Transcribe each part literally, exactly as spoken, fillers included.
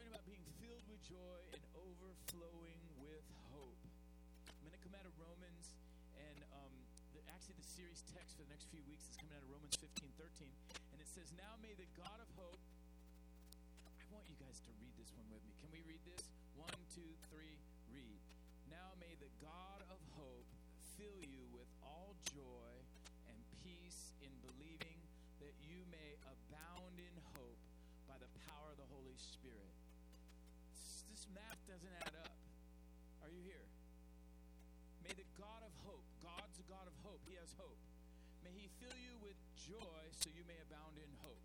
talking about being filled with joy and overflowing with hope. I'm going to come out of Romans, and um, the, actually the series text for the next few weeks is coming out of Romans fifteen thirteen, and it says, "Now may the God of hope," I want you guys to read this one with me. Can we read this? One, two, three, read. "Now may the God of hope fill you with all joy and peace in believing, that you may abound in hope by the power of the Holy Spirit." This math doesn't add up. Are you here? May the God of hope, God's a God of hope. He has hope. May He fill you with joy so you may abound in hope.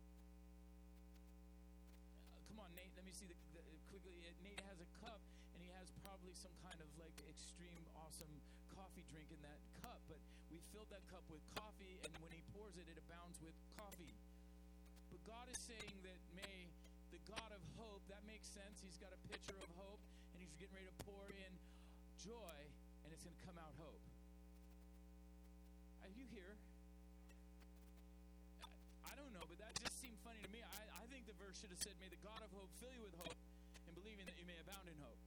Uh, come on, Nate. Let me see the, the quickly. Uh, Nate has a cup, and he has probably some kind of like extreme, awesome coffee drink in that cup. But we filled that cup with coffee, and when He pours it, it abounds with coffee. But God is saying that may the God of hope, that makes sense. He's got a pitcher of hope, and He's getting ready to pour in joy, and it's going to come out hope. Are you here? I, I don't know, but that just seemed funny to me. I, I think the verse should have said, "May the God of hope fill you with hope, and believing that you may abound in hope."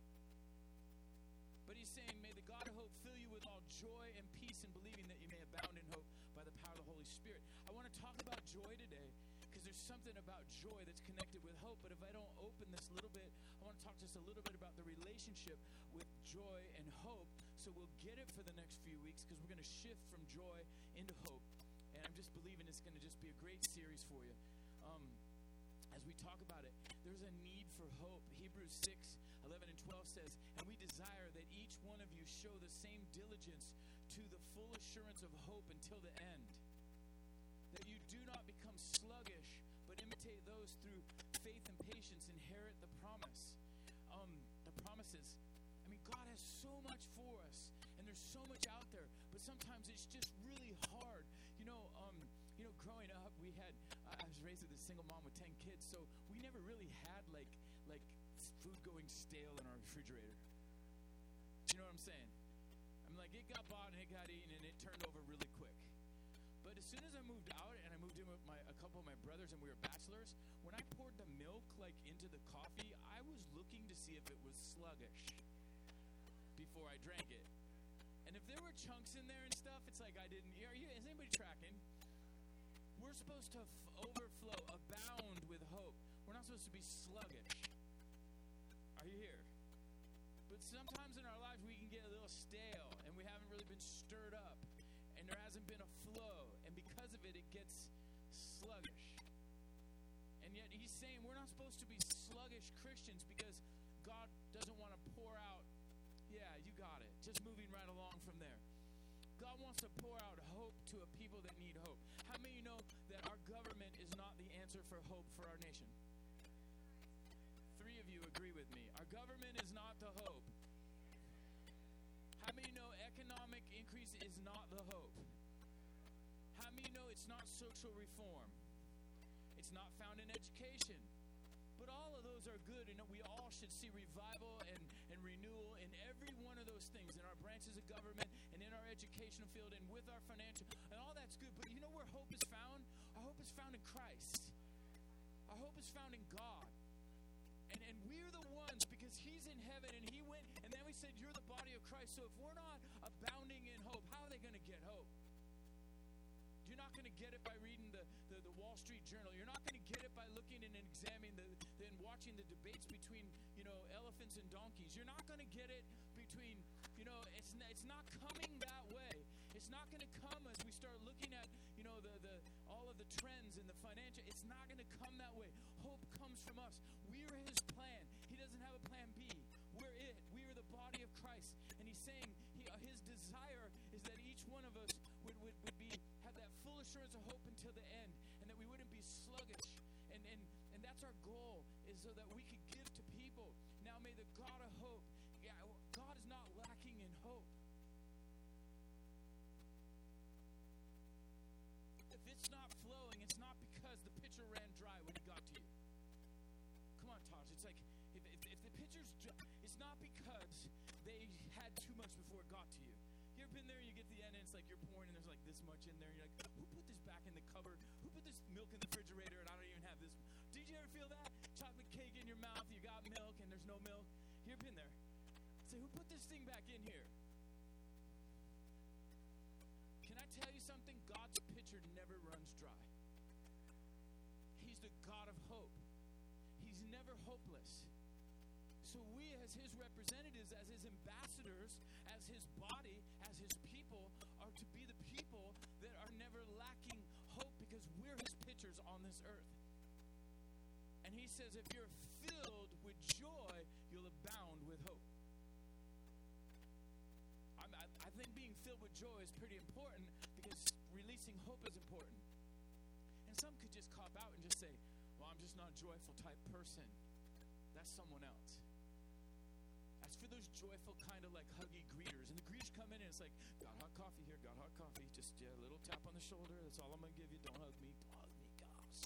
But He's saying, "May the God of hope fill you with all joy and peace in believing that you may abound in hope by the power of the Holy Spirit." I want to talk about joy today, because there's something about joy that's connected with hope. But if I don't open this a little bit, I want to talk just a little bit about the relationship with joy and hope. So we'll get it for the next few weeks, because we're going to shift from joy into hope. And I'm just believing it's going to just be a great series for you. Um, as we talk about it, there's a need for hope. Hebrews six, eleven and twelve says, "And we desire that each one of you show the same diligence to the full assurance of hope until the end, that you do not become sluggish, but imitate those through faith and patience inherit the promise." Um, the promises. I mean, God has so much for us, and there's so much out there, but sometimes it's just really hard. You know, um, you know, growing up, we had, uh, I was raised with a single mom with ten kids, so we never really had, like, like food going stale in our refrigerator. Do you know what I'm saying? I'm like, it got bought and it got eaten, and it turned over really quick. But as soon as I moved out, and I moved in with my a couple of my brothers, and we were bachelors, when I poured the milk, like, into the coffee, I was looking to see if it was sluggish before I drank it. And if there were chunks in there and stuff, it's like I didn't. Are you? Is anybody tracking? We're supposed to f- overflow, abound with hope. We're not supposed to be sluggish. Are you here? But sometimes in our lives we can get a little stale, and we haven't really been stirred up, and there hasn't been a flow, and because of it, it gets sluggish. And yet He's saying we're not supposed to be sluggish Christians, because God doesn't want to pour out. Yeah, you got it. Just moving right along from there. God wants to pour out hope to a people that need hope. How many of you know that our government is not the answer for hope for our nation? Three of you agree with me. Our government is not the hope. How many know economic increase is not the hope? How many know it's not social reform? It's not found in education. But all of those are good, and we all should see revival and, and renewal in every one of those things, in our branches of government and in our educational field and with our financial, and all that's good. But you know where hope is found? Our hope is found in Christ. Our hope is found in God. And, and we're the ones, because He's in heaven, and He went, and then we said, you're the body of Christ. So if we're not abounding in hope, how are they going to get hope? You're not going to get it by reading the, the, the Wall Street Journal. You're not going to get it by looking and examining the, the and watching the debates between, you know, elephants and donkeys. You're not going to get it between, you know, it's it's not coming that way. It's not going to come as we start looking at, you know, the, the all of the trends and the financial. It's not going to come that way. Hope comes from us. We're His plan. He doesn't have a plan B. We're it. We are the body of Christ. And He's saying he, uh, His desire is that each one of us would, would, would be have that full assurance of hope until the end, and that we wouldn't be sluggish. And, and, and that's our goal, is so that we could give to people. Now may the God of hope, yeah, God is not lacking in hope. If it's not flowing, it's not because the pitcher ran dry when He got to you. Come on, Tosh. It's like, if, if, if the pitcher's dry, it's not because they had too much before it got to you. You ever been there, you get the end, and it's like you're pouring, and there's like this much in there, and you're like, who put this back in the cupboard? Who put this milk in the refrigerator, and I don't even have this? Did you ever feel that? Chocolate cake in your mouth, you got no milk. Here, been there. Say, who put this thing back in here? Can I tell you something? God's pitcher never runs dry. He's the God of hope. He's never hopeless. So we as his representatives, as his ambassadors, as his body, as his people, are to be the people that are never lacking hope because we're his pitchers on this earth. And he says if you're filled with joy, you'll abound with hope. I'm, I, I think being filled with joy is pretty important because releasing hope is important. And some could just cop out and just say, well, I'm just not a joyful type person. That's someone else. As for those joyful kind of like huggy greeters, and the greeters come in and it's like, got hot coffee here, got hot coffee. Just yeah, a little tap on the shoulder. That's all I'm going to give you. Don't hug me. Don't hug me, gosh.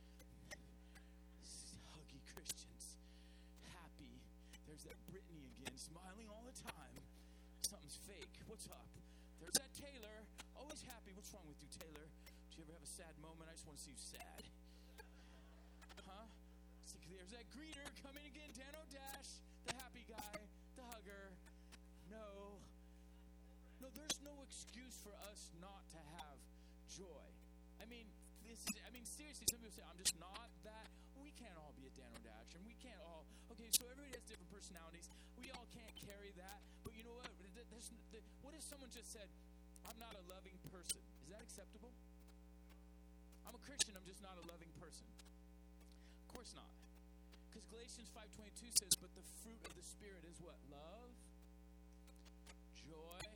Huggy Christians. Happy. There's that Brittany again, smiling all the time. Something's fake. What's up? There's that Taylor. Always happy. What's wrong with you, Taylor? Do you ever have a sad moment? I just want to see you sad. Huh? So there's that greeter coming again, Dan O'Dash, the happy guy, the hugger. No. No, there's no excuse for us not to have joy. I mean, this is, I mean, seriously, some people say, I'm just not that. We can't all be a Dan O'Dash, and we can't all, okay, so everybody has different personalities. We all can't carry that. But you know what? There's, what if someone just said, I'm not a loving person? Is that acceptable? I'm a Christian, I'm just not a loving person. Of course not. Because Galatians five twenty-two says, but the fruit of the Spirit is what? Love, joy,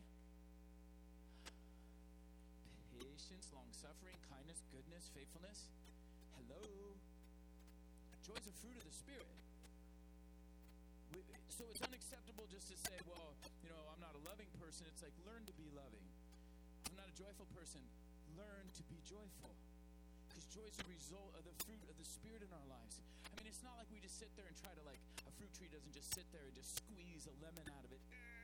patience, long-suffering, kindness, goodness, faithfulness. Hello. Joy is a fruit of the Spirit. We, so it's unacceptable just to say, well, you know, I'm not a loving person. It's like, learn to be loving. I'm not a joyful person. Learn to be joyful. Because joy is a result of the fruit of the Spirit in our lives. I mean, it's not like we just sit there and try to, like, a fruit tree doesn't just sit there and just squeeze a lemon out of it.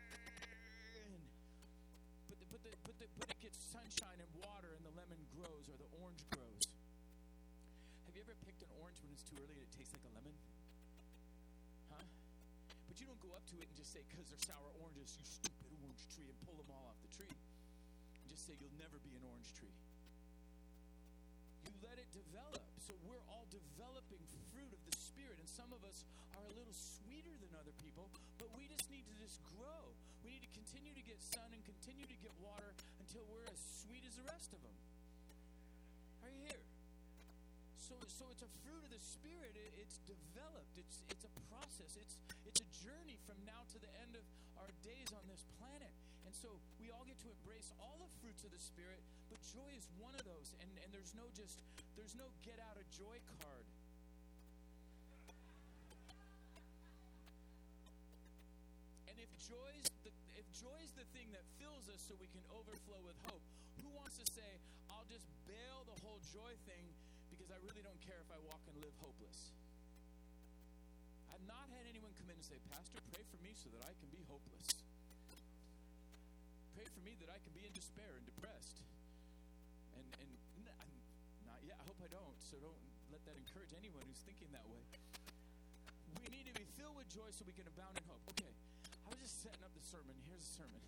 But, the, but, the, but, the, but it gets sunshine and water and the lemon grows or the orange grows. Have you ever picked an orange when it's too early and it tastes like a lemon? Huh? But you don't go up to it and just say, because they're sour oranges, you stupid orange tree, and pull them all off the tree. And just say, you'll never be an orange tree. You let it develop. So we're all developing fruit of the Spirit. And some of us are a little sweeter than other people, but we just need to just grow. We need to continue to get sun and continue to get water until we're as sweet as the rest of them. Are you here? So, so it's a fruit of the Spirit. It, it's developed. It's it's a process. It's it's a journey from now to the end of our days on this planet. And so we all get to embrace all the fruits of the Spirit, but joy is one of those. And, and there's no just there's no get out of joy card. And if joy's the if joy's the thing that fills us so we can overflow with hope, who wants to say, I'll just bail the whole joy thing because I really don't care if I walk and live hopeless? I've not had anyone come in and say, Pastor, pray for me so that I can be hopeless. Pray for me that I can be in despair and depressed. And and n- not yet. I hope I don't. So don't let that encourage anyone who's thinking that way. We need to be filled with joy so we can abound in hope. Okay, I was just setting up the sermon. Here's the sermon.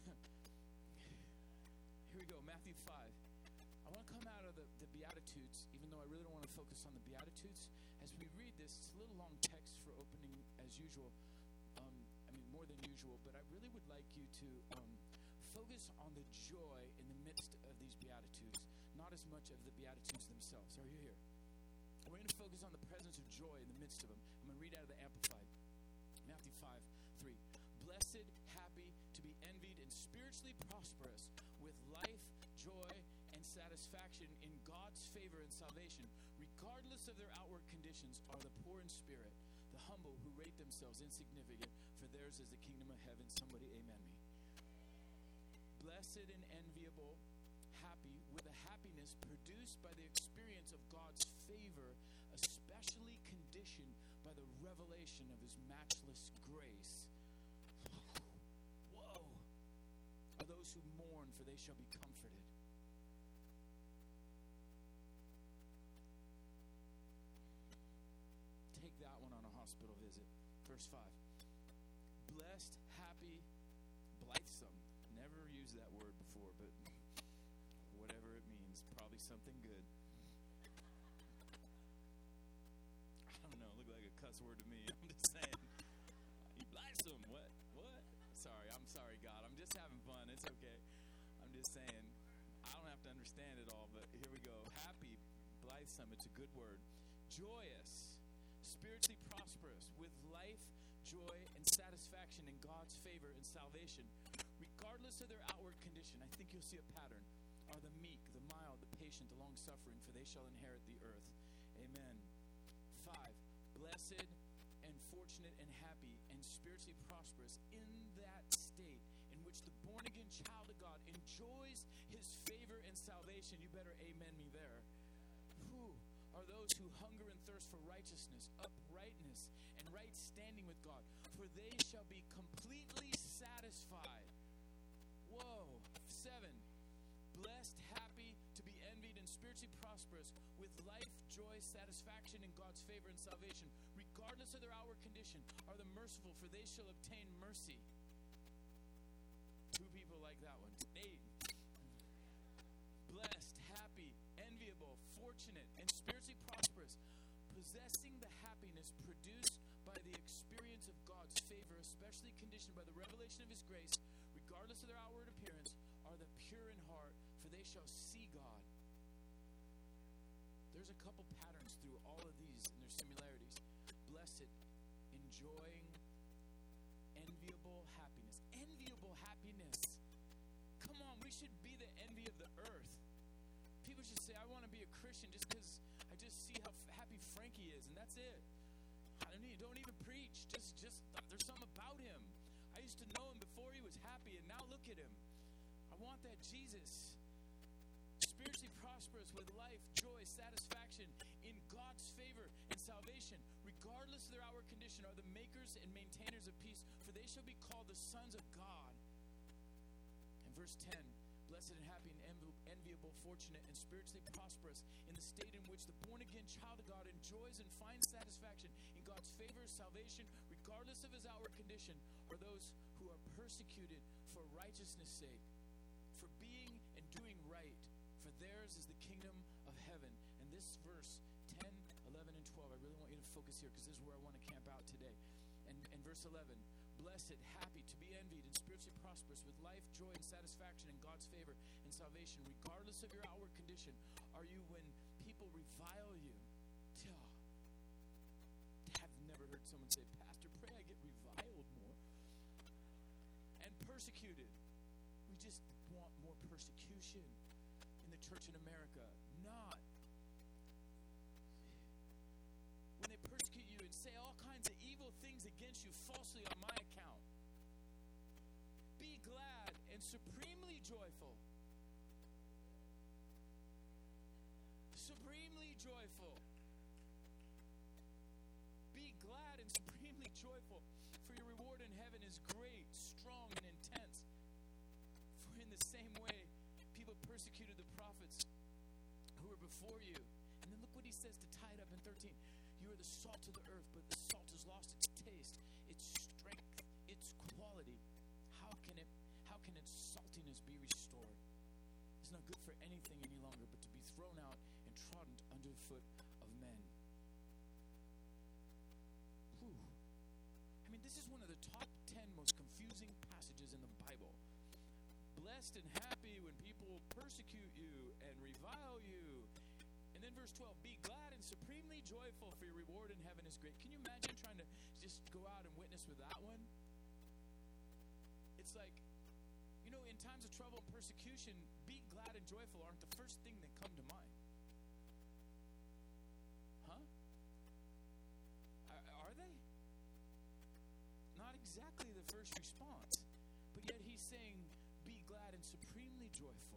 Here we go, Matthew five. I want to come out of the, the Beatitudes, even though I really don't want to focus on the Beatitudes. As we read this, it's a little long text for opening as usual. Um, I mean, more than usual, but I really would like you to um, focus on the joy in the midst of these Beatitudes, not as much of the Beatitudes themselves. Are you here? We're going to focus on the presence of joy in the midst of them. I'm going to read out of the Amplified. Matthew five, three. Blessed, happy, to be envied, and spiritually prosperous, with life, joy, and satisfaction in God's favor and salvation, regardless of their outward conditions, are the poor in spirit, the humble who rate themselves insignificant, for theirs is the kingdom of heaven. Somebody amen me. Blessed and enviable, happy, with a happiness produced by the experience of God's favor, especially conditioned by the revelation of his matchless grace. Whoa! Are those who mourn, for they shall be comforted. Take that one on a hospital visit. Verse five. blessed, happy, blithesome. Never used that word before, but whatever it means, probably something good. I don't know, look like a cuss word to me. I'm just saying. You blithesome. What? What? Sorry, I'm sorry, God. I'm just having fun. It's okay. I'm just saying. I don't have to understand it all, but here we go. Happy, blithesome. It's a good word. Joyous, spiritually prosperous, with life, joy, and satisfaction in God's favor and salvation, regardless of their outward condition. I think you'll see a pattern. Are the meek, the mild, the patient, the long-suffering, for they shall inherit the earth. Amen. Five, blessed and fortunate and happy and spiritually prosperous in that state in which the born-again child of God enjoys his favor and salvation. You better amen me there. Who are those who hunger and thirst for righteousness, uprightness, and right standing with God, for they shall be completely satisfied. Whoa. Seven, blessed, happy, to be envied, and spiritually prosperous, with life, joy, satisfaction in God's favor and salvation, regardless of their outward condition, are the merciful, for they shall obtain mercy. Two people like that one. Eight, blessed, happy, enviable, fortunate, and spiritually prosperous, possessing the happiness produced by the experience of God's favor, especially conditioned by the revelation of his grace, regardless of their outward appearance, are the pure in heart, for they shall see God. There's a couple patterns through all of these and their similarities. Blessed, enjoying, enviable happiness. Enviable happiness. Come on, we should be the envy of the earth. People should say, I want to be a Christian just because I just see how f- happy Frankie is, and that's it. I don't need, don't even preach. Just, just uh, there's something about him. I used to know him before he was happy, and now look at him. I want that Jesus. Spiritually prosperous with life, joy, satisfaction in God's favor and salvation, regardless of their outward condition, are the makers and maintainers of peace, for they shall be called the sons of God. And verse ten, blessed and happy and envi- enviable, fortunate, and spiritually prosperous in the state in which the born-again child of God enjoys and finds satisfaction in God's favor and salvation, regardless of his outward condition, are those who are persecuted for righteousness' sake, for being and doing right, for theirs is the kingdom of heaven. And this verse ten, eleven, and twelve, I really want you to focus here because this is where I want to camp out today. And, and verse eleven, blessed, happy, to be envied, and spiritually prosperous, with life, joy, and satisfaction in God's favor and salvation, regardless of your outward condition, are you when people revile you. I've never heard someone say, Pastor, pray I get reviled more. And persecuted. We just want more persecution in the church in America. Not. When they persecute you and say all kinds of evil things against you falsely on my account, be glad and supremely joyful. Supremely joyful. Be glad and supremely joyful, for your reward in heaven is great, strong, and intense. For in the same way, people persecuted the prophets who were before you. And then look what he says to tie it up in thirteen. You are the salt of the earth, but the salt has lost its taste, its strength, its quality. How can it, how can its saltiness be restored? It's not good for anything any longer, but to be thrown out and trodden under the foot of men. Whew. I mean, this is one of the top ten most confusing passages in the Bible. Blessed and happy when people persecute you and revile you. And then verse twelve, be glad and supremely joyful, for your reward in heaven is great. Can you imagine trying to just go out and witness with that one? It's like, you know, in times of trouble and persecution, be glad and joyful aren't the first thing that come to mind. Huh? Are, are they? Not exactly the first response. But yet he's saying, be glad and supremely joyful.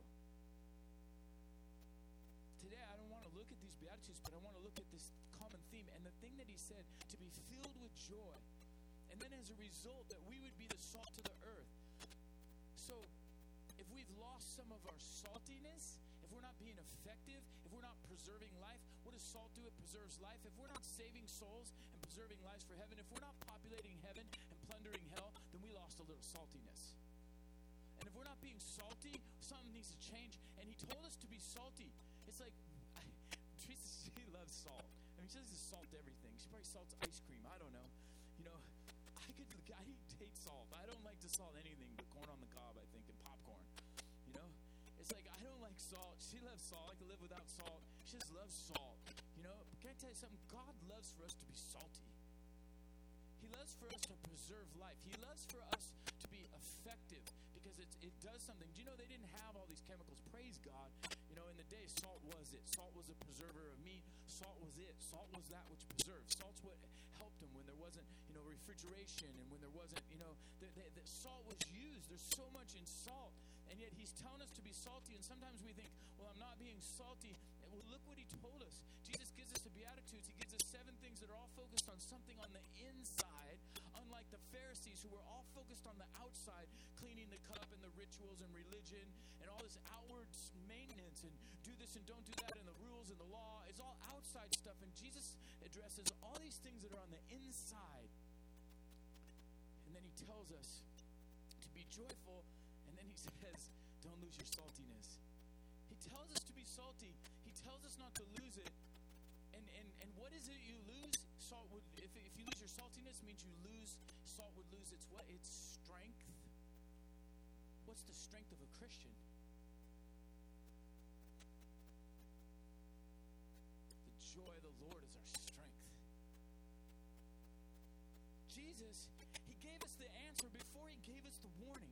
Today, I don't want to look at these Beatitudes, but I want to look at this common theme. And the thing that he said, to be filled with joy. And then as a result, that we would be the salt of the earth. So, if we've lost some of our saltiness, if we're not being effective, if we're not preserving life, what does salt do? It preserves life. If we're not saving souls and preserving lives for heaven, if we're not populating heaven and plundering hell, then we lost a little saltiness. And if we're not being salty, something needs to change. And he told us to be salty. It's like, Teresa, she loves salt. I mean, she doesn't salt everything. She probably salts ice cream. I don't know. You know, I could, I hate salt. I don't like to salt anything but corn on the cob, I think, and popcorn. You know? It's like, I don't like salt. She loves salt. I can live without salt. She just loves salt. You know? But can I tell you something? God loves for us to be salty. He loves for us to preserve life. He loves for us to be effective because it, it does something. Do you know they didn't have all these chemicals? Praise God. You know, in the day, salt was it. Salt was a preserver of meat. Salt was it. Salt was that which preserved. Salt's what helped them when there wasn't, you know, refrigeration and when there wasn't, you know, the, the, the salt was used. There's so much in salt. And yet he's telling us to be salty. And sometimes we think, well, I'm not being salty. And well, look what he told us. Jesus gives us the Beatitudes. He gives us seven things that are all focused on something on the inside, unlike the Pharisees who were all focused on the outside, cleaning the cup and the rituals and religion and all this outward maintenance and do this and don't do that and the rules and the law. It's all outside stuff. And Jesus addresses all these things that are on the inside. And then he tells us to be joyful. And then he says, don't lose your saltiness. He tells us to be salty. He tells us not to lose it. And and, and what is it you lose? Salt would, if, if you lose your saltiness, means you lose, salt would lose its what? Its strength. What's the strength of a Christian? The joy of the Lord is our strength. Jesus, he gave us the answer before he gave us the warning.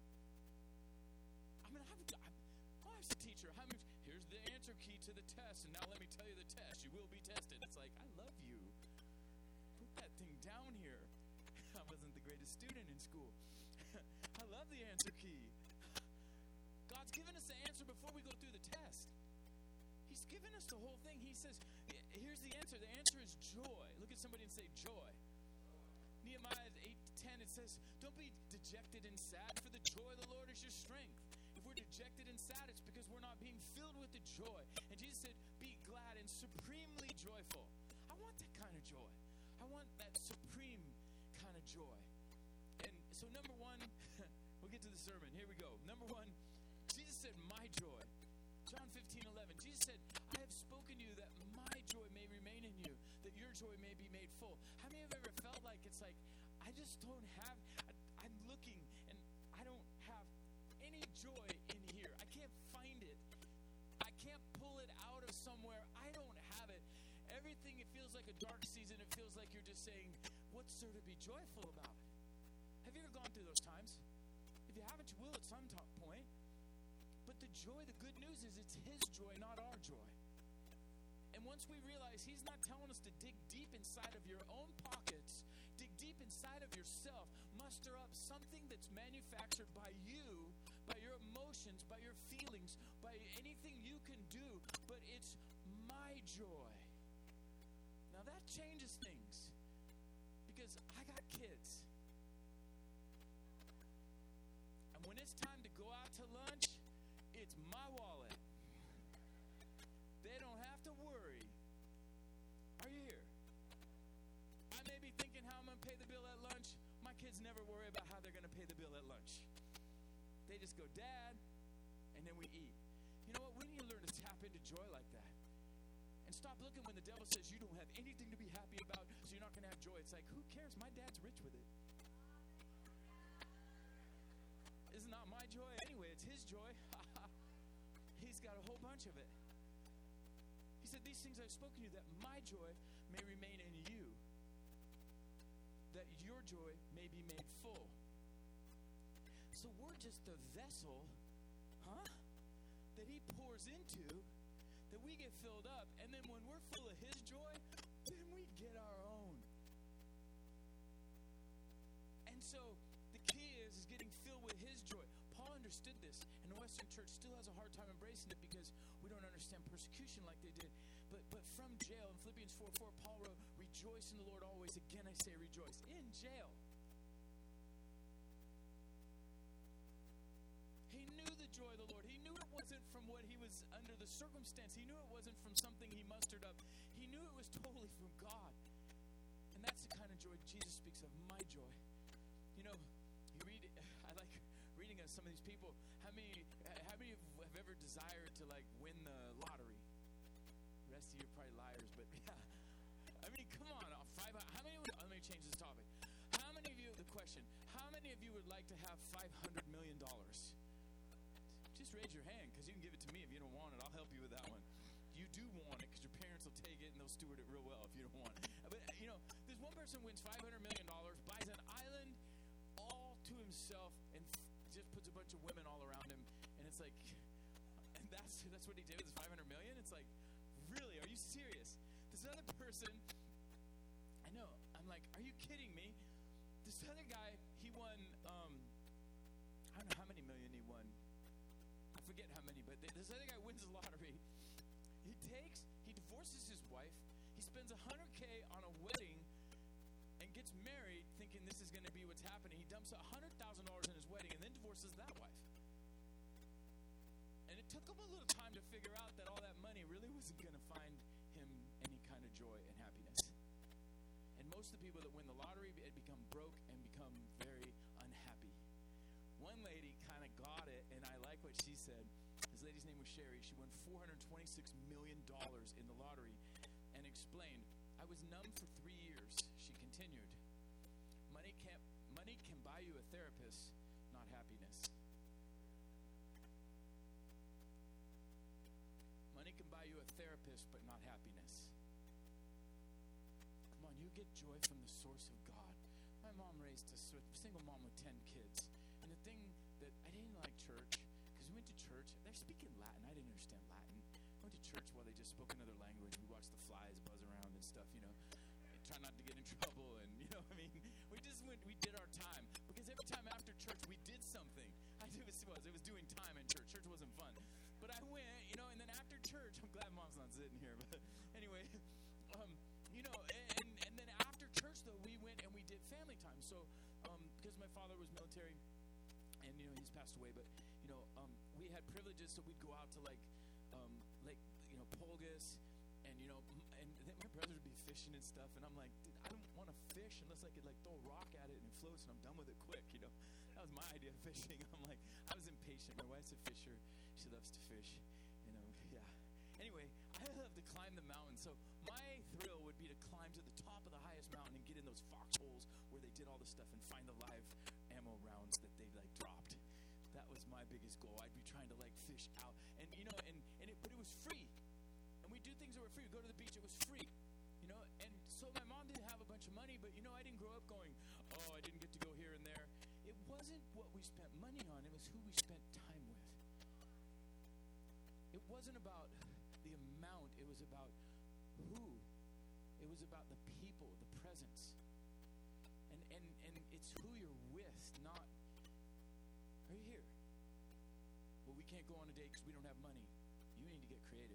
I mean, I've, I've, I was a teacher. How many, here's the answer key to the test, and now let me tell you the test. You will be tested. It's like, I love you. Put that thing down here. I wasn't the greatest student in school. I love the answer key. God's given us the answer before we go through the test. He's given us the whole thing. He says, here's the answer. The answer is joy. Look at somebody and say, joy. Nehemiah eight to ten, it says, don't be dejected and sad, for the joy of the Lord is your strength. If we're dejected and sad, it's because we're not being filled with the joy. And Jesus said, be glad and supremely joyful. I want that kind of joy. I want that supreme kind of joy. And so number one, we'll get to the sermon. Here we go. Number one, Jesus said, my joy. John fifteen eleven. Jesus said, I have spoken to you that my joy may remain in you, that your joy may be made full. How many of you have ever felt like it's like, I just don't have, I, I'm looking and I don't have any joy in here. I can't find it. I can't pull it out of somewhere. I don't have it. Everything, it feels like a dark season. It feels like you're just saying, what's there to be joyful about? Have you ever gone through those times? If you haven't, you will at some t- point. But the joy, the good news is it's his joy, not our joy. And once we realize he's not telling us to dig deep inside of your own pockets, dig deep inside of yourself, muster up something that's manufactured by you, by your emotions, by your feelings, by anything you can do, but it's my joy. Now that changes things because I got kids. And when it's time to go out to lunch, it's my wallet. They don't have to worry. Are you here? I may be thinking how I'm going to pay the bill at lunch. My kids never worry about how they're going to pay the bill at lunch. They just go, Dad, and then we eat. You know what? We need to learn to tap into joy like that. And stop looking when the devil says you don't have anything to be happy about, so you're not going to have joy. It's like, who cares? My dad's rich with it. It's not my joy anyway. It's his joy. He's got a whole bunch of it. He said, these things I've spoken to you, that my joy may remain in you, that your joy may be made full. So we're just the vessel, huh, that he pours into, that we get filled up, and then when we're full of his joy, then we get our own. And so the key is, is getting filled with his joy. Paul understood this, and the Western church still has a hard time embracing it because we don't understand persecution like they did. But but from jail, in Philippians four four, Paul wrote, rejoice in the Lord always. Again, I say rejoice. In jail. He knew the joy of the Lord. He knew it wasn't from what he was under the circumstance. He knew it wasn't from something he mustered up. He knew it was totally from God. And that's the kind of joy Jesus speaks of, my joy. You know, you read, I like reading of some of these people. How many, how many have ever desired to like win the lottery? The rest of you are probably liars, but yeah. I mean, come on, five. How many? Would, let me change this topic. How many of you? The question: how many of you would like to have five hundred million dollars? Just raise your hand, because you can give it to me if you don't want it. I'll help you with that one. You do want it, because your parents will take it and they'll steward it real well if you don't want it. But you know, there's one person who wins five hundred million dollars, buys an island all to himself, and f- just puts a bunch of women all around him, and it's like, and that's that's what he did with his five hundred million. It's like, really? Are you serious? This other person, I know, I'm like, are you kidding me? This other guy, he won, um, I don't know how many million he won. I forget how many, but this other guy wins the lottery. He takes, he divorces his wife. He spends one hundred K on a wedding and gets married thinking this is going to be what's happening. He dumps one hundred thousand dollars in his wedding and then divorces that wife. And it took him a little time to figure out that all that money really wasn't going to find him any kind of joy and happiness. And most of the people that win the lottery had become broke and become very unhappy. One lady kind of got it, and I like what she said. This lady's name was Sherry. She won four hundred twenty-six million dollars in the lottery and explained, I was numb for three years. She continued, money can't, money can buy you a therapist, not happiness. Money can buy you a therapist, but not happiness. Come on, you get joy from the source of God. My mom raised a single mom with ten kids. And the thing that I didn't like church, because we went to church, they're speaking Latin. I didn't understand Latin. I went to church while they just spoke another language. We watched the flies buzz around and stuff, you know. Try not to get in trouble, and you know, I mean, we just went, we did our time. Because every time after church, we did something. I it was, it was doing time in church. Church wasn't fun. But I went, you know, and then after church, I'm glad mom's not sitting here, but anyway, um, you know, and, and then after church, though, we went and we did family time. So, um, because my father was military, and, you know, he's passed away, but, you know, um, we had privileges, so we'd go out to, like, um, like, you know, Polgus, and, you know, and then my brothers would be fishing and stuff, and I'm like, dude, I don't want to fish unless I could, like, throw a rock at it and it floats, and I'm done with it quick, you know. That was my idea of fishing. I'm like, I was impatient. My wife's a fisher. She loves to fish, you know, yeah. Anyway, I love to climb the mountain, so my thrill would be to climb to the top of the highest mountain and get in those foxholes where they did all the stuff and find the live ammo rounds that they, like, dropped. That was my biggest goal. I'd be trying to, like, fish out, and, you know, and, and it, but it was free. And we do things that were free. We go to the beach, it was free. You know, and so my mom didn't have a bunch of money, but, you know, I didn't grow up going, oh, I didn't get to go here and there. It wasn't what we spent money on. It was who we spent time with. It wasn't about the amount. It was about who. It was about the people, the presence. And, and, and it's who you're with, not, are you here? Well, we can't go on a date because we don't have money. You need to get creative.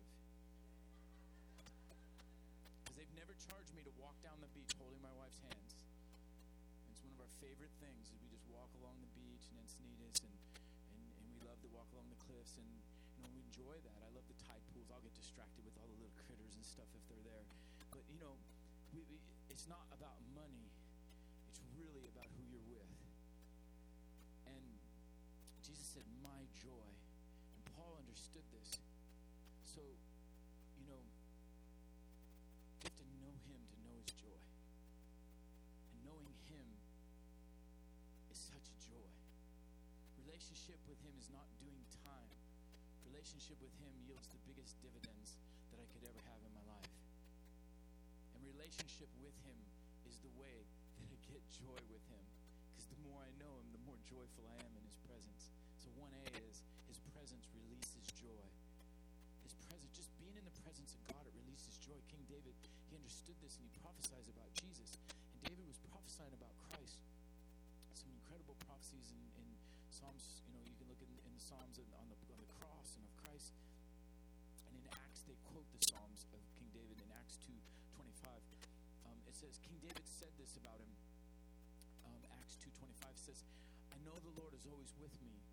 Because they've never charged me to walk down the beach holding my wife's hands. And it's one of our favorite things is we just walk along the beach in Encinitas, and, and, and we love to walk along the cliffs, and you know, we enjoy that. I love the tide pools. I'll get distracted with all the little critters and stuff if they're there. But you know, we, we, it's not about money. It's really about who you're with. And Jesus said, my joy. And Paul understood this. So, you know, you have to know him to know his joy. And knowing him is such a joy. Relationship with him is not doing time. Relationship with him yields the biggest dividends that I could ever have in my life. And relationship with him is the way that I get joy with him. Because the more I know him, the more joyful I am in his presence. So one A is his presence releases joy. His presence, just being in the presence of God, it releases joy. King David, he understood this, and he prophesies about Jesus. And David was prophesying about Christ. Some incredible prophecies in, in Psalms. You know, you can look in, in the Psalms on the, on the cross and of Christ. And in Acts, they quote the Psalms of King David in Acts two twenty-five. Um, it says, King David said this about him. Um, Acts two twenty-five says, I know the Lord is always with me.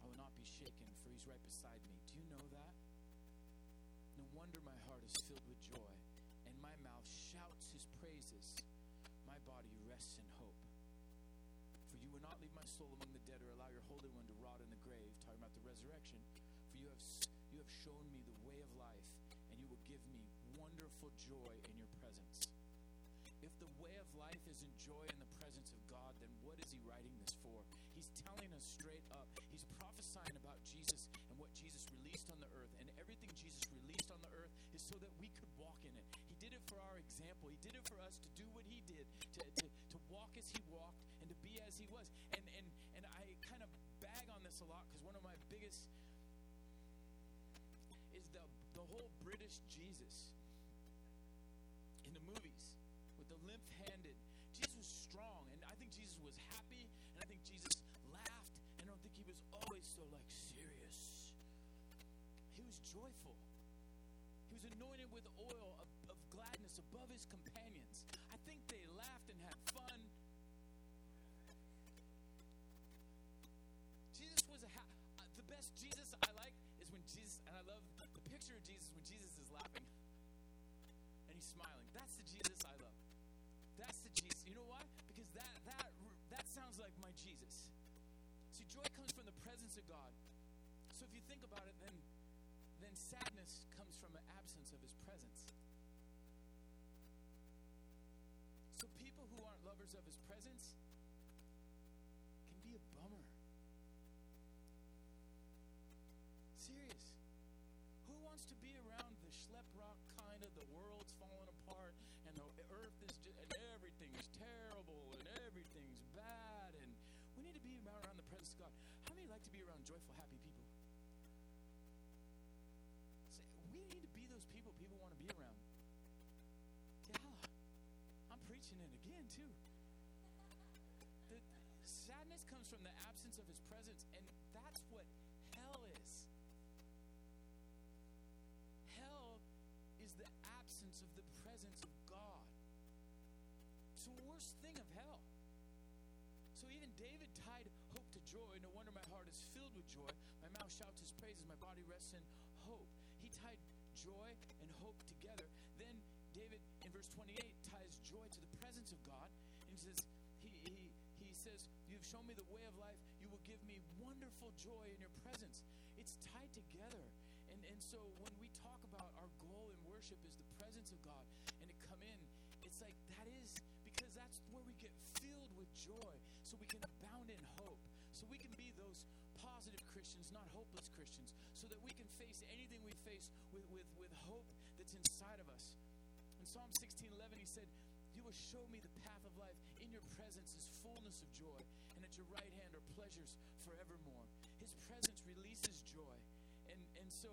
I will not be shaken, for he's right beside me. Do you know that? No wonder my heart is filled with joy, and my mouth shouts his praises. My body rests in hope. For you will not leave my soul among the dead or allow your Holy One to rot in the grave, talking about the resurrection. For you have you have shown me the way of life, and you will give me wonderful joy in your presence. If the way of life isn't joy in the presence of God, then what is he writing this for? He's telling us straight up. He's prophesying about Jesus and what Jesus released on the earth. And everything Jesus released on the earth is so that we could walk in it. He did it for our example. He did it for us to do what he did, to, to, to walk as he walked and to be as he was. And, and, and I kind of bag on this a lot because one of my biggest is the, the whole British Jesus in the movies. The limp-handed. Jesus was strong, and I think Jesus was happy, and I think Jesus laughed, and I don't think he was always so, like, serious. He was joyful. He was anointed with oil of, of gladness above his companions. I think they laughed and had fun. Jesus was a ha- uh, the best Jesus I like is when Jesus, and I love the picture of Jesus when Jesus is laughing and he's smiling. That's the Jesus I love. That's the Jesus. You know why? Because that that that sounds like my Jesus. See, joy comes from the presence of God. So if you think about it, then then sadness comes from an absence of his presence. So people who aren't lovers of his presence can be a bummer. Serious. Who wants to be around the schlep rock kind of the world's falling apart and the earth is just, and everything's terrible and everything's bad, and we need to be around the presence of God. How many like to be around joyful, happy people? Say, we need to be those people people want to be around. Yeah, I'm preaching it again too. The sadness comes from the absence of his presence, and that's what hell is. Hell is the absence of the presence of God. It's the worst thing of hell. So even David tied hope to joy. No wonder my heart is filled with joy. My mouth shouts his praises. My body rests in hope. He tied joy and hope together. Then David, in verse twenty-eight, ties joy to the presence of God. And he says, he, he, he says, you've shown me the way of life. You will give me wonderful joy in your presence. It's tied together. And, and so when we talk about our goal in worship is the presence of God and to come in, it's like that is because that's where we get filled with joy so we can abound in hope. So we can be those positive Christians, not hopeless Christians, so that we can face anything we face with, with, with hope that's inside of us. In Psalm sixteen eleven, he said, you will show me the path of life. In your presence is fullness of joy, and at your right hand are pleasures forevermore. His presence releases joy. And and so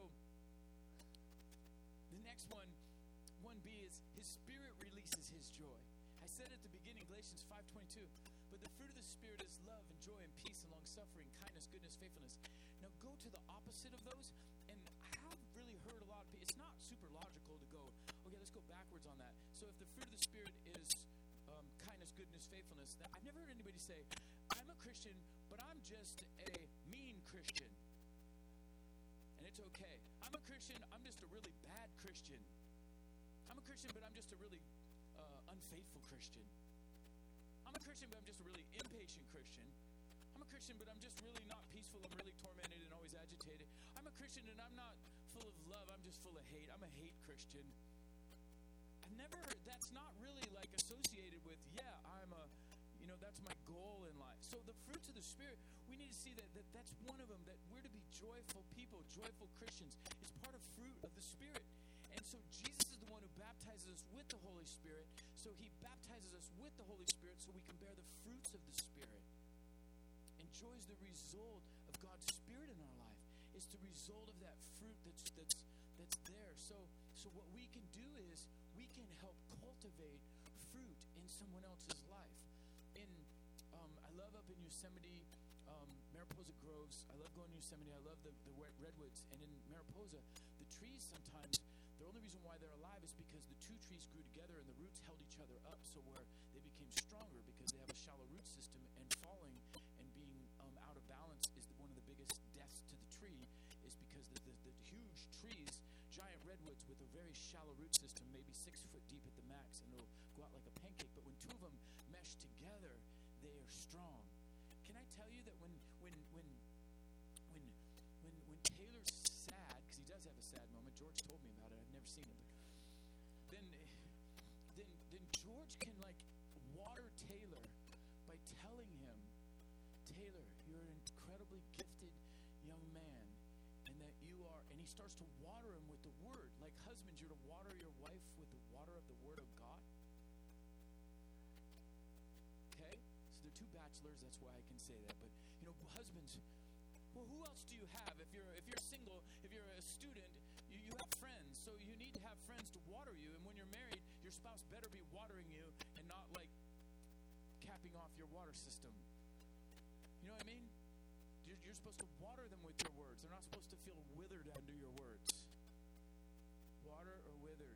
the next one, one B is his spirit releases his joy. I said at the beginning, Galatians five twenty-two, but the fruit of the Spirit is love and joy and peace and long-suffering, kindness, goodness, faithfulness. Now go to the opposite of those, and I have really heard a lot of people, it's not super logical to go, okay, let's go backwards on that. So if the fruit of the Spirit is um, kindness, goodness, faithfulness, then I've never heard anybody say, I'm a Christian, but I'm just a mean Christian. And it's okay. I'm a Christian, I'm just a really bad Christian. I'm a Christian, but I'm just a really uh, unfaithful Christian. I'm a Christian, but I'm just a really impatient Christian. I'm a Christian, but I'm just really not peaceful. I'm really tormented and always agitated. I'm a Christian, and I'm not full of love. I'm just full of hate. I'm a hate Christian. I've never, that's not really like associated with, yeah, I'm a, you know, that's my goal in life. So the fruits of the Spirit, we need to see that, that that's one of them, that we're to be joyful people, joyful Christians. It's part of fruit of the Spirit. And so Jesus is the one who baptizes us with the Holy Spirit. So he baptizes us with the Holy Spirit so we can bear the fruits of the Spirit. And joy is the result of God's Spirit in our life. It's the result of that fruit that's that's that's there. So so what we can do is we can help cultivate fruit in someone else's life. In um, I love up in Yosemite, um, Mariposa Groves. I love going to Yosemite. I love the, the redwoods. And in Mariposa, the trees sometimes, the only reason why they're alive is because the two trees grew together and the roots held each other up, so where they became stronger because they have a shallow root system, and falling and being um, out of balance is one of the biggest death tree is because the, the, the huge trees, giant redwoods with a very shallow root system, maybe six foot deep at the max, and it'll go out like a pancake. But when two of them mesh together, they are strong. Can I tell you that when when when when when when Taylor's sad, because he does have a sad moment, George told me about it. I've never seen it, but then then then George can like water Taylor by telling him, Taylor, you're an incredibly gifted young man, and that you are, and he starts to water him with the word. Like husbands, you're to water your wife with the water of the word of God. Okay? So they're two bachelors, that's why I can say that. But, you know, husbands, well, who else do you have? If you're if you're single, if you're a student, you, you have friends. So you need to have friends to water you. And when you're married, your spouse better be watering you and not, like, capping off your water system. You know what I mean? You're, you're supposed to water them with your words. They're not supposed to feel withered under your words. Water or withered.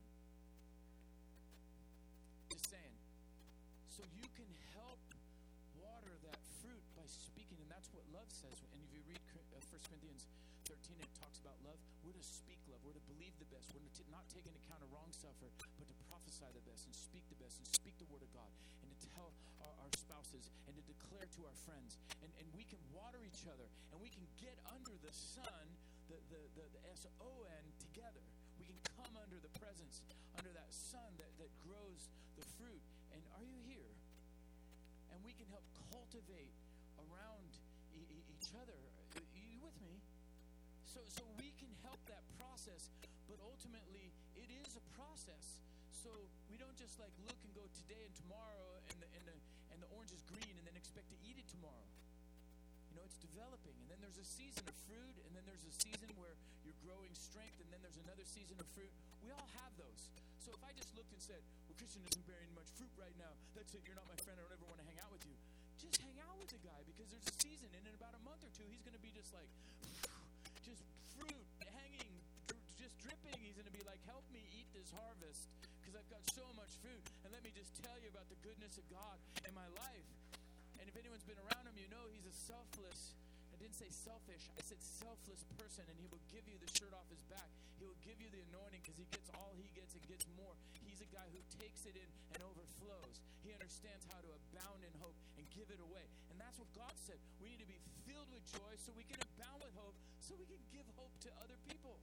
Just saying. So you can help water that fruit by speaking, and that's what love says. And if you read uh, First Corinthians thirteen, it talks about love. We're to speak love. We're to believe the best. We're to t- not take into account a wrong suffer, but to prophesy the best and speak the best and speak the word of God and to tell our, our spouses and to declare to our friends. And, and we can water each other, and we can get under the sun, the, the, the, the S O N, together. We can come under the presence, under that sun that, that grows the fruit. And are you here? And we can help cultivate around e- e- each other. Are you with me? So, so we can help that process, but ultimately it is a process. So we don't just like look and go today and tomorrow, and the and the and the orange is green, and then expect to eat it tomorrow. You know, it's developing, and then there's a season of fruit, and then there's a season where you're growing strength, and then there's another season of fruit. We all have those. So if I just looked and said, well, Christian isn't bearing much fruit right now, that's it, you're not my friend, I don't ever want to hang out with you. Just hang out with the guy, because there's a season, and in about a month or two, he's going to be just like, just fruit hanging, just dripping. He's going to be like, help me eat this harvest, because I've got so much fruit. And let me just tell you about the goodness of God in my life. And if anyone's been around him, you know he's a selfless, I didn't say selfish, I said selfless person, and he will give you the shirt off his back. He will give you the anointing because he gets all he gets and gets more. He's a guy who takes it in and overflows. He understands how to abound in hope and give it away. And that's what God said. We need to be filled with joy so we can abound with hope, so we can give hope to other people.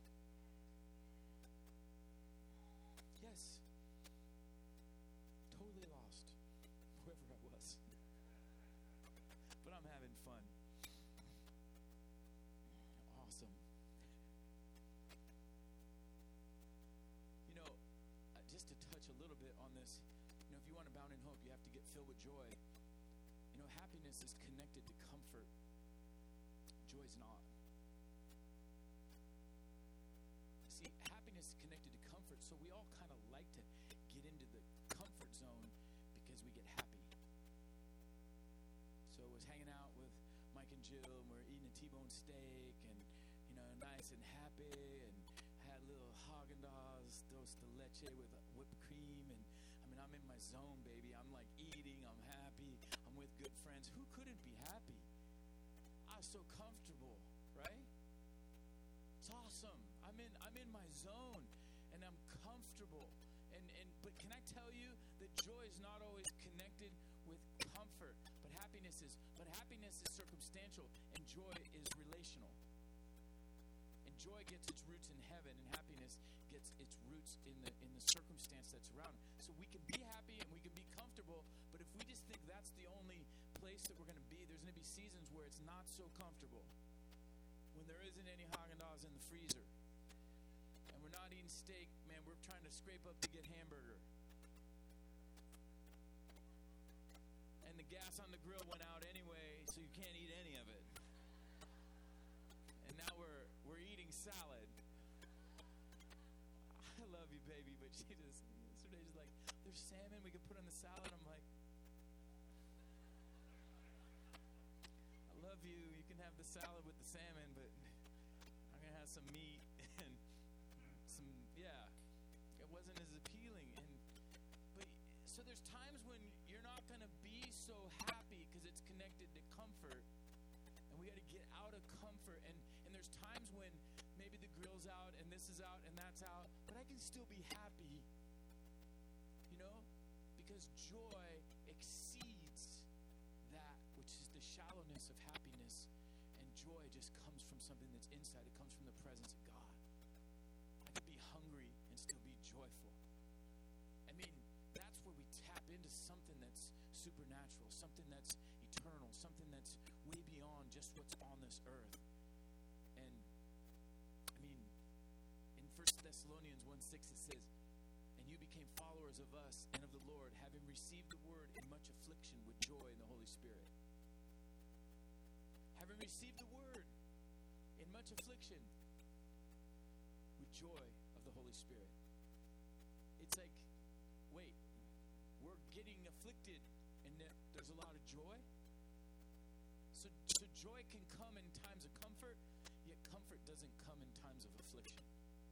Yes. Totally lost, whoever I was. But I'm having fun. Awesome. You know, uh, just to touch a little bit on this, you know, if you want to abound in hope, you have to get filled with joy. You know, happiness is connected to comfort. Joy is not. See, happiness is connected to comfort, so we all kind of like to get into the comfort zone because we get happy. So I was hanging out with Mike and Jill, and we're eating a T-bone steak, and, you know, nice and happy, and had a little Haagen-Dazs dose de leche with whipped cream, and, I mean, I'm in my zone, baby. I'm, like, eating. I'm happy. I'm with good friends. Who couldn't be happy? I was so comfortable, right? It's awesome. I'm in I'm in my zone, and I'm comfortable. And, and but can I tell you that joy is not always connected with comfort, but happiness is. But happiness is circumstantial, and joy is relational. And joy gets its roots in heaven, and happiness gets its roots in the in the circumstance that's around. So we can be happy and we can be comfortable, but if we just think that's the only place that we're going to be, there's going to be seasons where it's not so comfortable. When there isn't any Haagen-Dazs in the freezer, and we're not eating steak, man, we're trying to scrape up to get hamburger. And the gas on the grill went out anyway, so you can't eat any of it. And now we're we're eating salad. I love you, baby, but she just yesterday she's like, there's salmon we could put on the salad. I'm like, I love you. You can have the salad with the salmon, but I'm gonna have some meat and some yeah. It wasn't as appealing, and but so there's times when you're not gonna be so happy because it's connected to comfort, and we got to get out of comfort. And and And there's times when maybe the grill's out and this is out and that's out, but I can still be happy, you know, because joy exceeds that which is the shallowness of happiness, and joy just comes from something that's inside. It comes from the presence of God. I could be hungry and still be joyful. I mean, that's where we tap into something that's supernatural, something that's eternal, something that's way beyond just what's on this earth. And I mean, in First Thessalonians one six it says, "And you became followers of us and of the Lord, having received the word in much affliction with joy in the Holy Spirit." Having received the word in much affliction with joy of the Holy Spirit. It's like, wait, we're getting afflicted and there's a lot of joy? So, so joy can come in times of comfort, yet comfort doesn't come in times of affliction.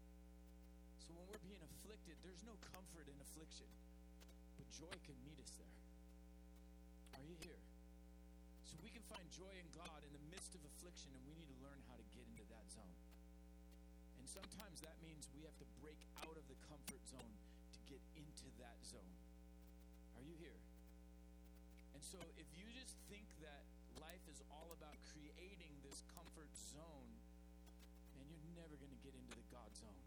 So when we're being afflicted, there's no comfort in affliction, but joy can meet us there. Are you here? So we can find joy in God in the midst of affliction, and we need to learn how to get into that zone. And sometimes that means we have to break out of the comfort zone to get into that zone. Are you here? And so if you just think that life is all about creating this comfort zone, man, you're never going to get into the God zone.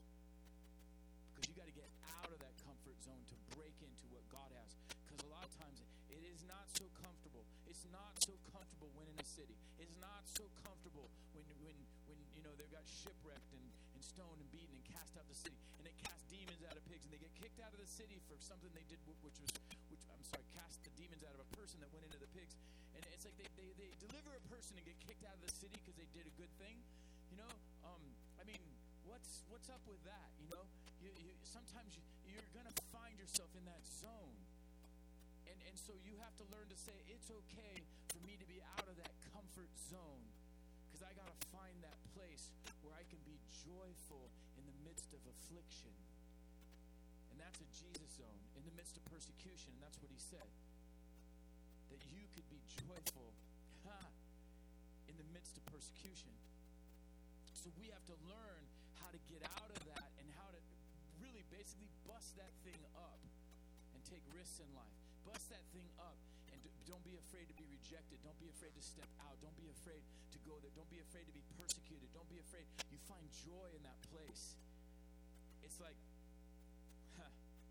Because you got to get out of that comfort zone to break into what God has. Because a lot of times it is not so comfortable. It's not so comfortable when in a city. It's not so comfortable when when when you know they got shipwrecked and, and stoned and beaten and cast out the city, and they cast demons out of pigs, and they get kicked out of the city for something they did, which was which I'm sorry, cast the demons out of a person that went into the pigs. And it's like they, they, they deliver a person and get kicked out of the city because they did a good thing. You know, um, I mean, what's what's up with that? You know, you, you sometimes you, you're gonna find yourself in that zone. And and so you have to learn to say, it's okay for me to be out of that comfort zone, because I got to find that place where I can be joyful in the midst of affliction. And that's a Jesus zone, in the midst of persecution. And that's what he said, that you could be joyful ha, in the midst of persecution. So we have to learn how to get out of that and how to really basically bust that thing up and take risks in life. Bust that thing up, and don't be afraid to be rejected. Don't be afraid to step out. Don't be afraid to go there. Don't be afraid to be persecuted. Don't be afraid. You find joy in that place. It's like, huh.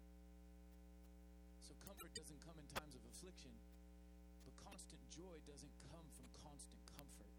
So comfort doesn't come in times of affliction, but constant joy doesn't come from constant comfort.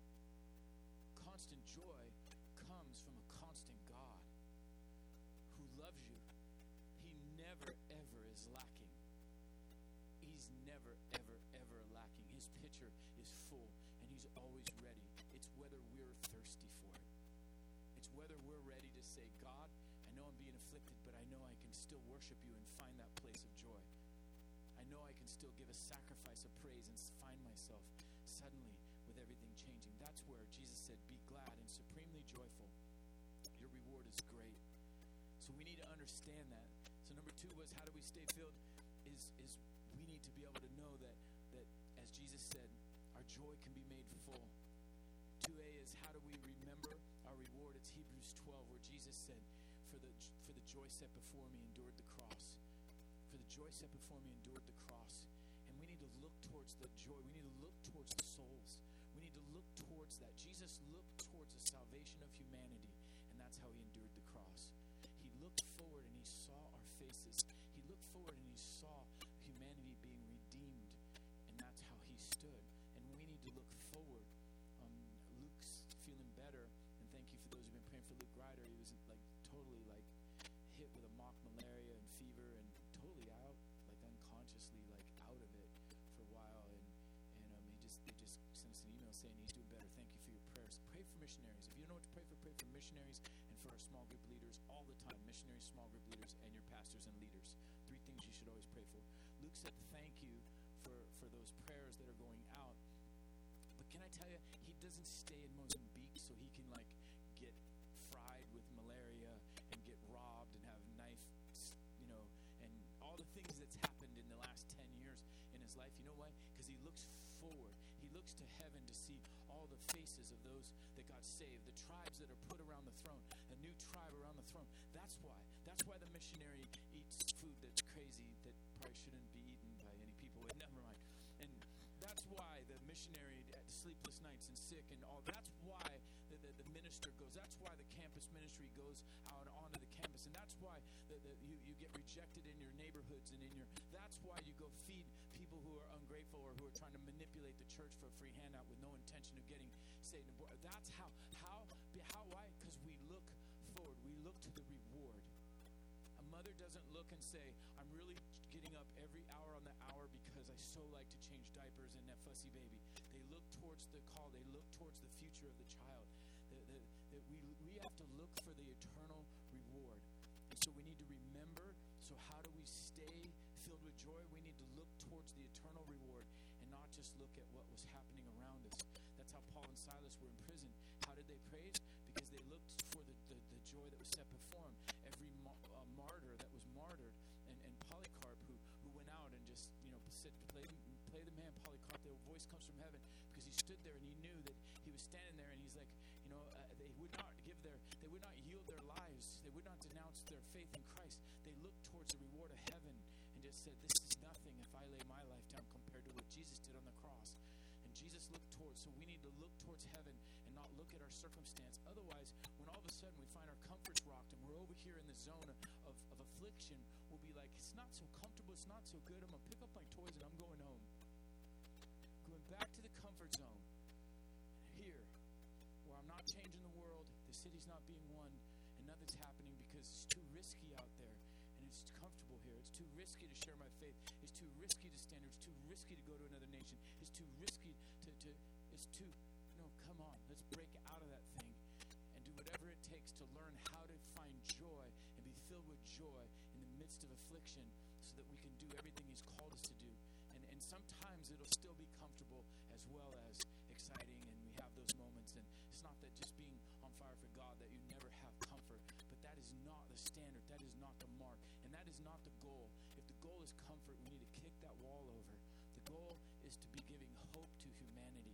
Constant joy comes from a constant God who loves you. He never, ever is lacking. He's never, ever, ever lacking. His pitcher is full, and he's always ready. It's whether we're thirsty for it. It's whether we're ready to say, God, I know I'm being afflicted, but I know I can still worship you and find that place of joy. I know I can still give a sacrifice of praise and find myself suddenly with everything changing. That's where Jesus said, be glad and supremely joyful. Your reward is great. So we need to understand that. So number two was, how do we stay filled? Is is we need to be able to know that, that as Jesus said, our joy can be made full. two A is, how do we remember our reward? It's Hebrews twelve, where Jesus said, for the for the joy set before me endured the cross. For the joy set before me endured the cross. And we need to look towards the joy. We need to look towards the souls. We need to look towards that. Jesus looked towards the salvation of humanity, and that's how he endured the cross. He looked forward and he saw our faces. He looked forward and he saw humanity being redeemed, and that's how he stood. And we need to look forward. Um, Luke's feeling better, and thank you for those who've been praying for Luke Ryder. He was like totally like hit with a mock malaria and fever, and totally out, like unconsciously like out of it for a while. And and um, he just they just sent us an email saying he's doing better. Thank you for your prayers. Pray for missionaries. If you don't know what to pray for, pray for missionaries and for our small group leaders all the time. Missionaries, small group leaders, and your pastors and leaders. Three things you should always pray for. Luke said thank you for, for those prayers that are going out. But can I tell you, he doesn't stay in Mozambique so he can like get fried with malaria and get robbed and have knife, you know, and all the things that's happened in the last ten years in his life. You know why? Because he looks forward. He looks looks to heaven to see all the faces of those that got saved, the tribes that are put around the throne, a new tribe around the throne. That's why. That's why the missionary eats food that's crazy, that probably shouldn't be eaten by any people. But never mind. And that's why the missionary had sleepless nights and sick and all. That's why the, the, the minister goes. That's why the campus ministry goes out onto the campus. And that's why the, the, you, you get rejected in your neighborhoods and in your. That's why you go feed people who are ungrateful or who are trying to manipulate the church for a free handout with no intention of getting saved. That's how. How? How? Why? Because we look forward. We look to the reward. A mother doesn't look and say, I'm really getting up every hour on the hour because I so like to change diapers and that fussy baby. They look towards the call. They look towards the future of the child. That, that, that we, we have to look for the eternal reward. And so we need to remember, so how do we stay filled with joy? We need to look towards the eternal reward and not just look at what was happening around us. That's how Paul and Silas were in prison. How did they praise? Because they looked for the, the, the joy that was set before them. Every ma- uh, martyr that was martyred, and, and Polycarp who, who went out and just, you know, said, play, play the man, Polycarp, the voice comes from heaven, because he stood there and he knew that he was standing there and he's like, you know, uh, they would not give their, they would not yield their lives, they would not denounce their faith in Christ. They looked towards the reward of heaven and just said, this is nothing if I lay my life down compared to what Jesus did on the cross. And Jesus looked towards, so we need to look towards heaven and not look at our circumstance. Otherwise, when all of a sudden we find our comforts rocked and we're over here in the zone of, of, of affliction, we'll be like, it's not so comfortable, it's not so good, I'm going to pick up my toys and I'm going home. Going back to the comfort zone. Here, where I'm not changing the world, the city's not being won, and nothing's happening because it's too risky out there, and it's comfortable here. It's too risky to share my faith. It's too risky to stand here. It's too risky to go to another nation. It's too risky to, to it's too, no, come on, let's break out of that thing and do whatever it takes to learn how to find joy and be filled with joy in the midst of affliction so that we can do everything He's called us to do. And, and sometimes it'll still be comfortable as well as exciting, and we have those moments. And it's not that just being on fire for God that you never have comfort, but that is not the standard. That is not the mark, and that is not the goal. If the goal is comfort, we need to kick that wall over. The goal is to be giving hope to humanity,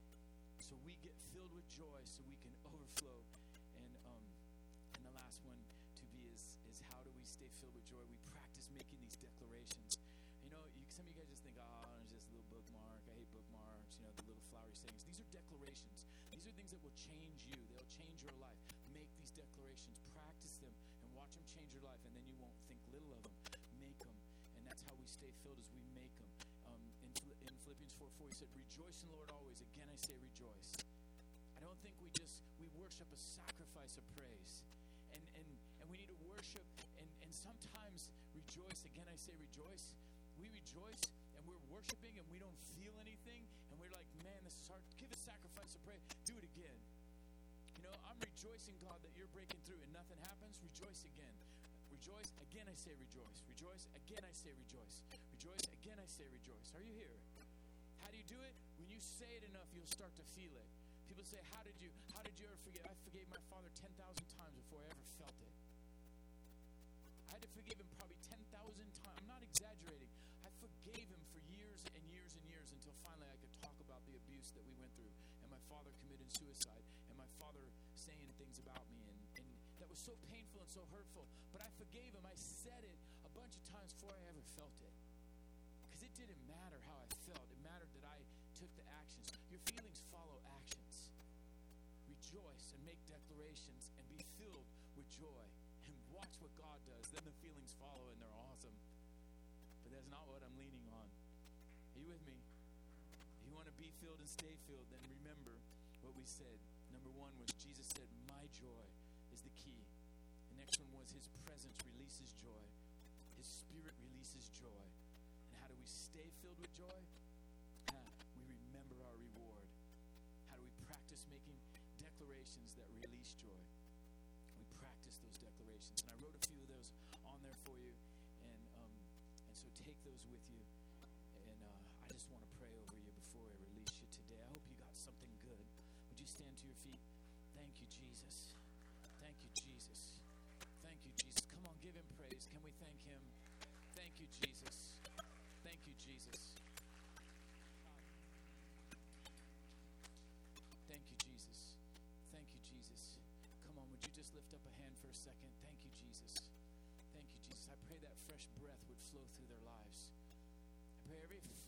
so we get filled with joy, so we can overflow. And um, and the last one to be is is how do we stay filled with joy? We practice making these declarations. You know, you, some of you guys just think, oh, it's just a little bookmark. I hate bookmarks. You know, the little flowery sayings. These are declarations. These are things that will change you. They'll change your life. Make these declarations. Practice them and watch them change your life, and then you won't think little of them. Make them, and that's how we stay filled, as we make them. Um, in, in Philippians four four, he said, rejoice in the Lord always. Again, I say rejoice. I don't think we just, we worship a sacrifice of praise. And and, and we need to worship, and, and sometimes rejoice. Again, I say rejoice. We rejoice, and we're worshiping, and we don't feel anything, and we're like, man, this is hard. Give a sacrifice of praise. Do it again. You know, I'm rejoicing, God, that you're breaking through, and nothing happens. Rejoice again. Rejoice. Again, I say rejoice. Rejoice. Again, I say rejoice. Rejoice. Again, I say rejoice. Are you here? How do you do it? When you say it enough, you'll start to feel it. People say, how did you, how did you ever forgive? I forgave my father ten thousand times before I ever felt it. I had to forgive him probably ten thousand times. I'm not exaggerating. I forgave him for years and years and years until finally I could talk about the abuse that we went through, and my father committed suicide, and my father saying things about me, and, and that was so painful and so hurtful. But I forgave him. I said it a bunch of times before I ever felt it. Because it didn't matter how I felt. It mattered that I took the actions. Your feelings follow actions. Rejoice and make declarations and be filled with joy. And watch what God does. Then the feelings follow and they're awesome. But that's not what I'm leaning on. Are you with me? If you want to be filled and stay filled, then remember what we said. Number one was Jesus said, my joy is the key. The next one was his presence releases joy. His spirit releases joy. And how do we stay filled with joy? Uh, we remember our reward. How do we practice making declarations that release joy? We practice those declarations. And I wrote a few of those on there for you. And um, and so take those with you. And uh, I just want to pray over you before I release you today. I hope you got something good. Would you stand to your feet? Thank you, Jesus. Thank you, Jesus. Thank you, Jesus. Come on, give him praise. Can we thank him? Thank you, Jesus. Thank you, Jesus.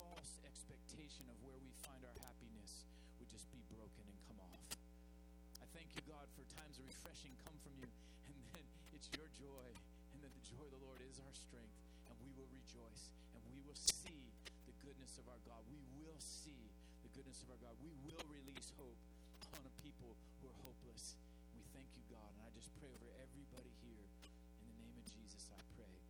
false expectation of where we find our happiness would just be broken and come off. I thank you, God, for times of refreshing come from you, and then it's your joy, and then the joy of the Lord is our strength, and we will rejoice, and we will see the goodness of our God. We will see the goodness of our God. We will release hope on a people who are hopeless. We thank you, God, and I just pray over everybody here. In the name of Jesus, I pray.